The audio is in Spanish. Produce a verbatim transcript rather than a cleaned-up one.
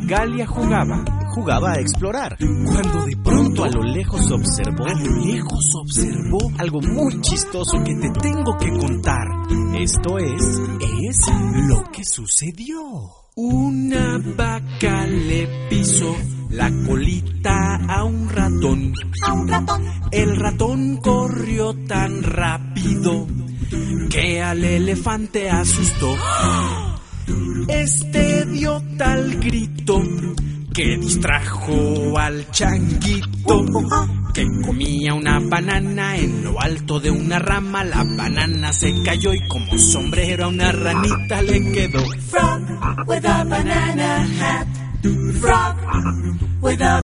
Galia jugaba, jugaba a explorar, cuando de pronto a lo lejos observó, a lo lejos observó algo muy chistoso que te tengo que contar. Esto es, es lo que sucedió. Una vaca le pisó la colita a un ratón. A un ratón. El ratón corrió tan rápido que al elefante asustó. Este dio tal grito que distrajo al changuito, que comía una banana en lo alto de una rama. La banana se cayó y como sombrero a una ranita le quedó. Frog with a banana hat. Frog with a